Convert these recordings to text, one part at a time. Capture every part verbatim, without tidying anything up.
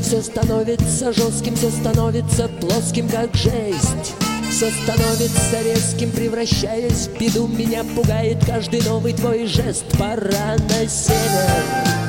Все становится жестким, все становится плоским, как жесть. Все становится резким, превращаясь в беду. Меня пугает каждый новый твой жест. Пора на север.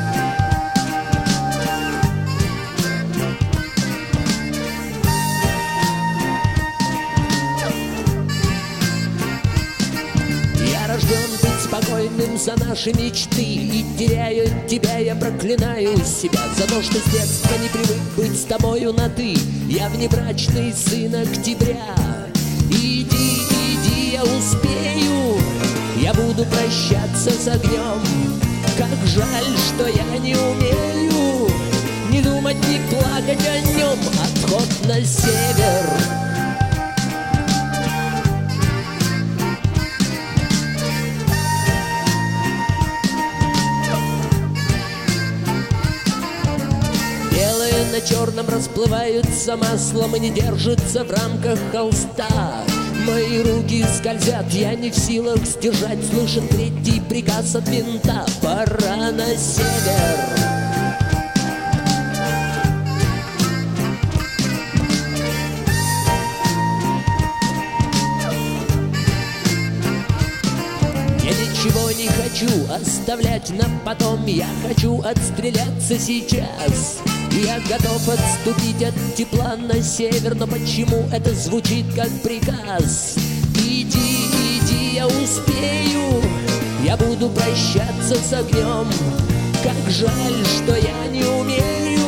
Рожден быть спокойным за наши мечты, и теряя тебя я проклинаю себя за то, что с детства не привык быть с тобою на ты. Я внебрачный сын октября. Иди, иди, я успею, я буду прощаться с огнем. Как жаль, что я не умею не думать, не плакать о нем. Отход на север. На черном расплываются маслом и не держатся в рамках холста. Мои руки скользят, я не в силах сдержать. Слышен третий приказ от винта. Пора на север. Я ничего не хочу оставлять на потом. Я хочу отстреляться сейчас. Я готов отступить от тепла на север, но почему это звучит как приказ? Иди, иди, я успею, я буду прощаться с огнем. Как жаль, что я не умею